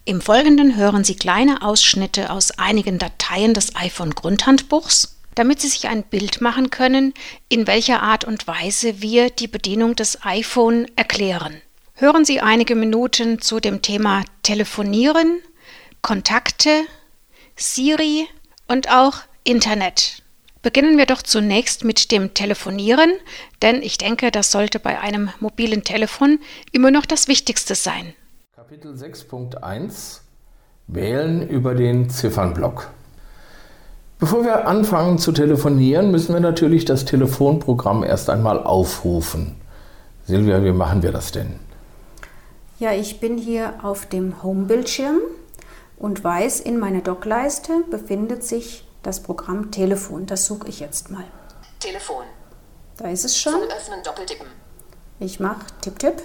Im Folgenden hören Sie kleine Ausschnitte aus einigen Dateien des iPhone-Grundhandbuchs, damit Sie sich ein Bild machen können, in welcher Art und Weise wir die Bedienung des iPhone erklären. Hören Sie einige Minuten zu dem Thema Telefonieren, Kontakte, Siri und auch Internet. Beginnen wir doch zunächst mit dem Telefonieren, denn ich denke, das sollte bei einem mobilen Telefon immer noch das Wichtigste sein. Kapitel 6.1 Wählen über den Ziffernblock. Bevor wir anfangen zu telefonieren, müssen wir natürlich das Telefonprogramm erst einmal aufrufen. Silvia, wie machen wir das denn? Ja, ich bin hier auf dem Home-Bildschirm und weiß, in meiner Dockleiste befindet sich das Programm Telefon. Das suche ich jetzt mal. Telefon. Da ist es schon. Zum Öffnen doppeltippen. Ich mache Tipp-Tipp.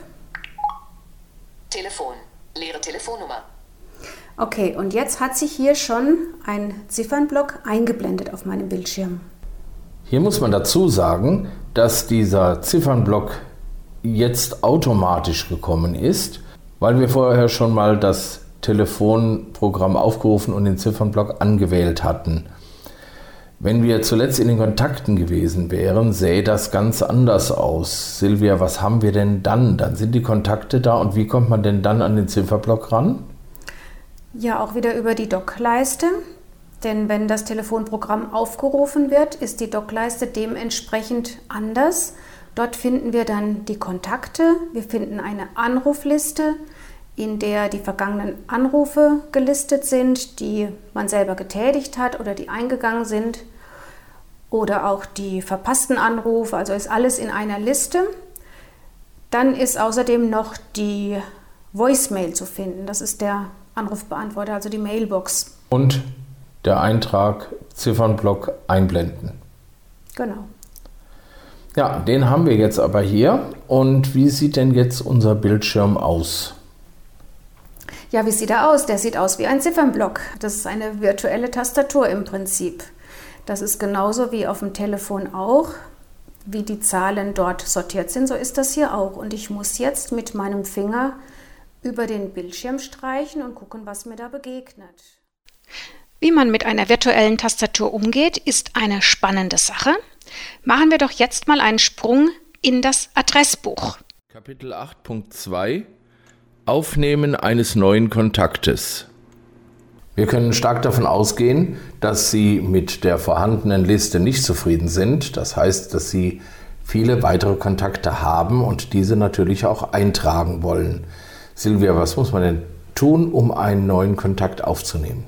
Telefon. Leere Telefonnummer. Okay, und jetzt hat sich hier schon ein Ziffernblock eingeblendet auf meinem Bildschirm. Hier muss man dazu sagen, dass dieser Ziffernblock jetzt automatisch gekommen ist, weil wir vorher schon mal das Telefonprogramm aufgerufen und den Ziffernblock angewählt hatten. Wenn wir zuletzt in den Kontakten gewesen wären, sähe das ganz anders aus. Silvia, was haben wir denn dann? Dann sind die Kontakte da und wie kommt man denn dann an den Ziffernblock ran? Ja, auch wieder über die Dockleiste, denn wenn das Telefonprogramm aufgerufen wird, ist die Dockleiste dementsprechend anders. Dort finden wir dann die Kontakte, wir finden eine Anrufliste, in der die vergangenen Anrufe gelistet sind, die man selber getätigt hat oder die eingegangen sind, oder auch die verpassten Anrufe, also ist alles in einer Liste. Dann ist außerdem noch die Voicemail zu finden, das ist der Anrufbeantworter, also die Mailbox. Und der Eintrag Ziffernblock einblenden. Genau. Ja, den haben wir jetzt aber hier. Und wie sieht denn jetzt unser Bildschirm aus? Ja, wie sieht er aus? Der sieht aus wie ein Ziffernblock. Das ist eine virtuelle Tastatur im Prinzip. Das ist genauso wie auf dem Telefon auch. Wie die Zahlen dort sortiert sind, so ist das hier auch. Und ich muss jetzt mit meinem Finger über den Bildschirm streichen und gucken, was mir da begegnet. Wie man mit einer virtuellen Tastatur umgeht, ist eine spannende Sache. Machen wir doch jetzt mal einen Sprung in das Adressbuch. Kapitel 8.2 Aufnehmen eines neuen Kontaktes. Wir können stark davon ausgehen, dass Sie mit der vorhandenen Liste nicht zufrieden sind. Das heißt, dass Sie viele weitere Kontakte haben und diese natürlich auch eintragen wollen. Silvia, was muss man denn tun, um einen neuen Kontakt aufzunehmen?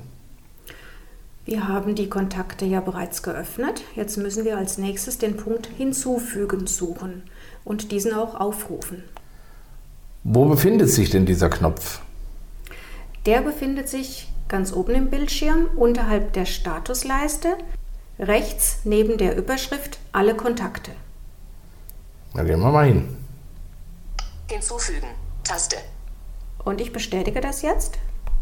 Wir haben die Kontakte ja bereits geöffnet. Jetzt müssen wir als nächstes den Punkt Hinzufügen suchen und diesen auch aufrufen. Wo befindet sich denn dieser Knopf? Der befindet sich ganz oben im Bildschirm unterhalb der Statusleiste, rechts neben der Überschrift Alle Kontakte. Da gehen wir mal hin. Hinzufügen. Taste. Und ich bestätige das jetzt.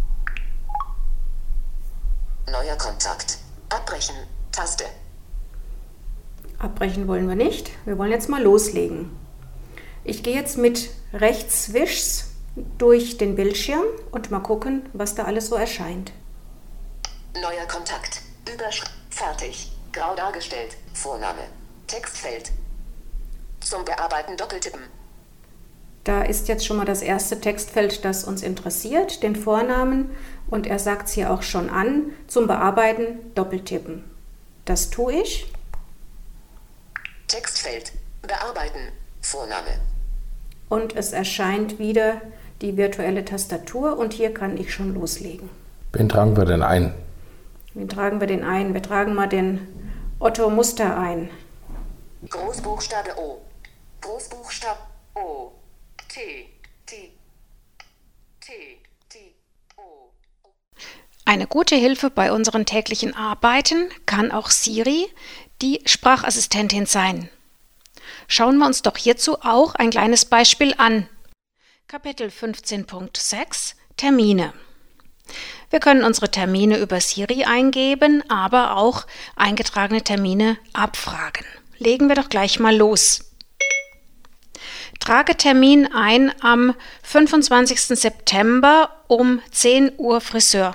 Neuer Kontakt. Abbrechen. Taste. Abbrechen wollen wir nicht. Wir wollen jetzt mal loslegen. Ich gehe jetzt mit Rechtswischs durch den Bildschirm und mal gucken, was da alles so erscheint. Neuer Kontakt. Überschrift. Fertig. Grau dargestellt. Vorname. Textfeld. Zum Bearbeiten doppeltippen. Da ist jetzt schon mal das erste Textfeld, das uns interessiert, den Vornamen. Und er sagt es hier auch schon an, zum Bearbeiten doppeltippen. Das tue ich. Textfeld. Bearbeiten. Vorname. Und es erscheint wieder die virtuelle Tastatur und hier kann ich schon loslegen. Wen tragen wir denn ein? Wen tragen wir denn ein? Wir tragen mal den Otto Muster ein. Großbuchstabe O. Großbuchstabe O. T. T. T. T. O. Eine gute Hilfe bei unseren täglichen Arbeiten kann auch Siri, die Sprachassistentin, sein. Schauen wir uns doch hierzu auch ein kleines Beispiel an. Kapitel 15.6 Termine. Wir können unsere Termine über Siri eingeben, aber auch eingetragene Termine abfragen. Legen wir doch gleich mal los. Trage Termin ein am 25. September um 10 Uhr Friseur.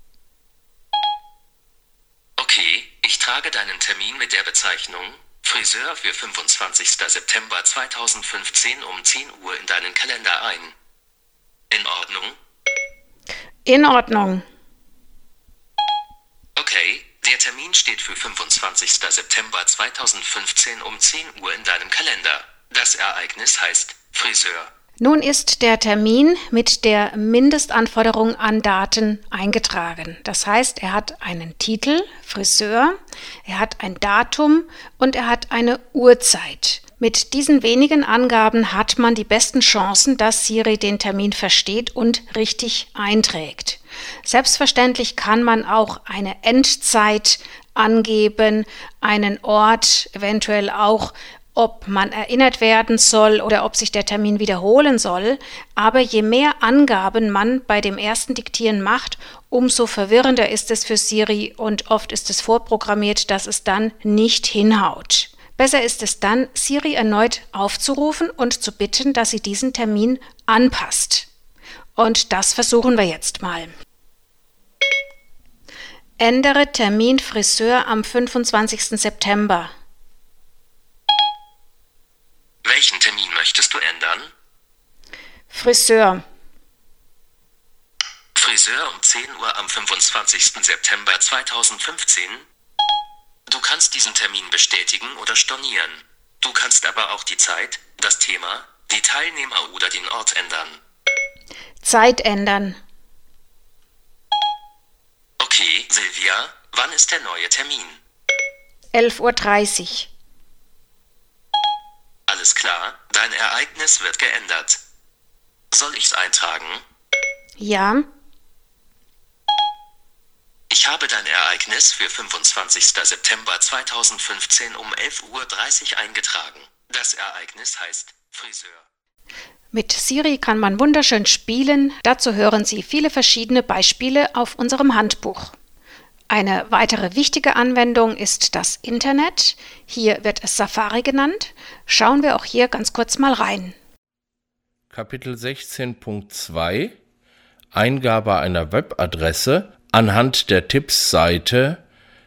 Okay, ich trage deinen Termin mit der Bezeichnung Friseur für 25. September 2015 um 10 Uhr in deinen Kalender ein. In Ordnung? In Ordnung. Okay, der Termin steht für 25. September 2015 um 10 Uhr in deinem Kalender. Das Ereignis heißt Friseur. Nun ist der Termin mit der Mindestanforderung an Daten eingetragen. Das heißt, er hat einen Titel, Friseur, er hat ein Datum und er hat eine Uhrzeit. Mit diesen wenigen Angaben hat man die besten Chancen, dass Siri den Termin versteht und richtig einträgt. Selbstverständlich kann man auch eine Endzeit angeben, einen Ort, eventuell auch, ob man erinnert werden soll oder ob sich der Termin wiederholen soll. Aber je mehr Angaben man bei dem ersten Diktieren macht, umso verwirrender ist es für Siri und oft ist es vorprogrammiert, dass es dann nicht hinhaut. Besser ist es dann, Siri erneut aufzurufen und zu bitten, dass sie diesen Termin anpasst. Und das versuchen wir jetzt mal. Ändere Termin Friseur am 25. September. Welchen Termin möchtest du ändern? Friseur. Friseur um 10 Uhr am 25. September 2015. Du kannst diesen Termin bestätigen oder stornieren. Du kannst aber auch die Zeit, das Thema, die Teilnehmer oder den Ort ändern. Zeit ändern. Okay, Silvia, wann ist der neue Termin? 11:30 Uhr. Alles klar, dein Ereignis wird geändert. Soll ich's eintragen? Ja. Ich habe dein Ereignis für 25. September 2015 um 11:30 Uhr eingetragen. Das Ereignis heißt Friseur. Mit Siri kann man wunderschön spielen. Dazu hören Sie viele verschiedene Beispiele auf unserem Handbuch. Eine weitere wichtige Anwendung ist das Internet. Hier wird es Safari genannt. Schauen wir auch hier ganz kurz mal rein. Kapitel 16.2 Eingabe einer Webadresse anhand der Tippsseite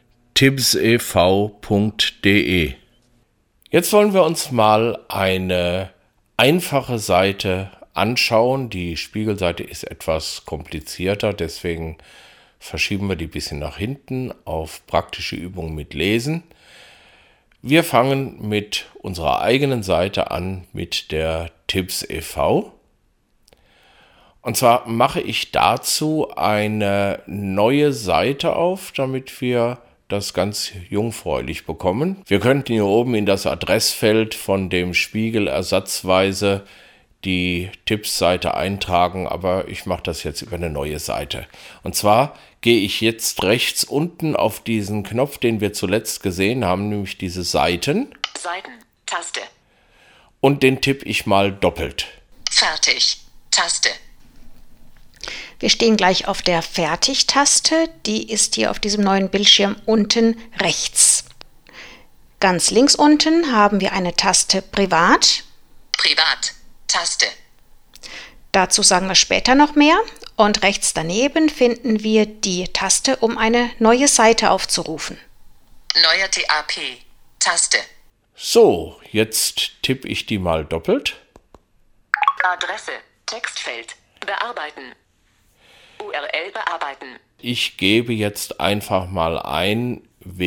tippsev.de. Jetzt wollen wir uns mal eine einfache Seite anschauen. Die Spiegelseite ist etwas komplizierter, deswegen verschieben wir die ein bisschen nach hinten auf praktische Übungen mit Lesen. Wir fangen mit unserer eigenen Seite an, mit der Tipps e.V. Und zwar mache ich dazu eine neue Seite auf, damit wir das ganz jungfräulich bekommen. Wir könnten hier oben in das Adressfeld von dem Spiegel ersatzweise die Tippsseite eintragen, aber ich mache das jetzt über eine neue Seite. Und zwar gehe ich jetzt rechts unten auf diesen Knopf, den wir zuletzt gesehen haben, nämlich diese Seiten. Seiten, Taste. Und den tippe ich mal doppelt. Fertig, Taste. Wir stehen gleich auf der Fertig-Taste. Die ist hier auf diesem neuen Bildschirm unten rechts. Ganz links unten haben wir eine Taste Privat. Privat, Taste. Dazu sagen wir später noch mehr. Und rechts daneben finden wir die Taste, um eine neue Seite aufzurufen. Neuer TAP, Taste. So, jetzt tippe ich die mal doppelt. Adresse, Textfeld, bearbeiten. URL bearbeiten. Ich gebe jetzt einfach mal ein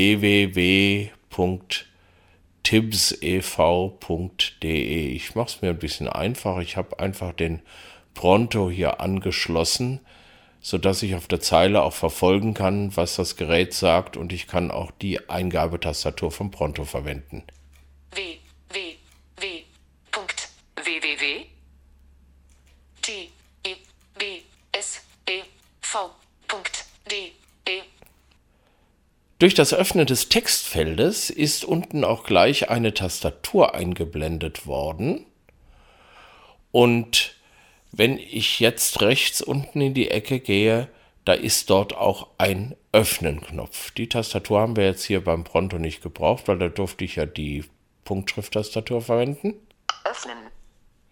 www.tippsev.de. Ich mache es mir ein bisschen einfach. Ich habe einfach den Pronto hier angeschlossen, sodass ich auf der Zeile auch verfolgen kann, was das Gerät sagt, und ich kann auch die Eingabetastatur vom Pronto verwenden. www.tippsev.de. Durch das Öffnen des Textfeldes ist unten auch gleich eine Tastatur eingeblendet worden. Und wenn ich jetzt rechts unten in die Ecke gehe, da ist dort auch ein Öffnen-Knopf. Die Tastatur haben wir jetzt hier beim Pronto nicht gebraucht, weil da durfte ich ja die Punktschrift-Tastatur verwenden. Öffnen.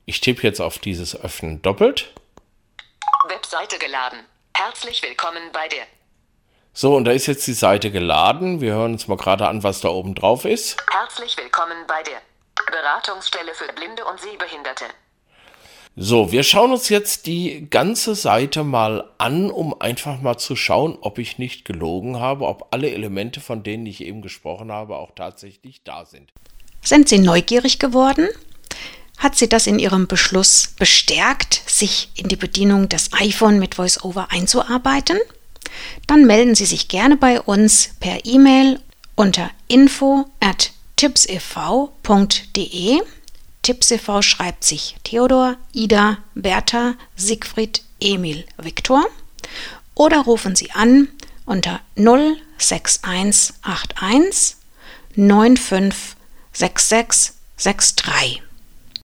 Ich tippe jetzt auf dieses Öffnen doppelt. Webseite geladen. Herzlich willkommen bei der. So, und da ist jetzt die Seite geladen. Wir hören uns mal gerade an, was da oben drauf ist. Herzlich willkommen bei der Beratungsstelle für Blinde und Sehbehinderte. So, wir schauen uns jetzt die ganze Seite mal an, um einfach mal zu schauen, ob ich nicht gelogen habe, ob alle Elemente, von denen ich eben gesprochen habe, auch tatsächlich da sind. Sind Sie neugierig geworden? Hat Sie das in Ihrem Beschluss bestärkt, sich in die Bedienung des iPhone mit VoiceOver einzuarbeiten? Dann melden Sie sich gerne bei uns per E-Mail unter info@tipsev.de. Tipps e.V. schreibt sich Theodor, Ida, Bertha, Siegfried, Emil, Viktor. Oder rufen Sie an unter 06181 956663.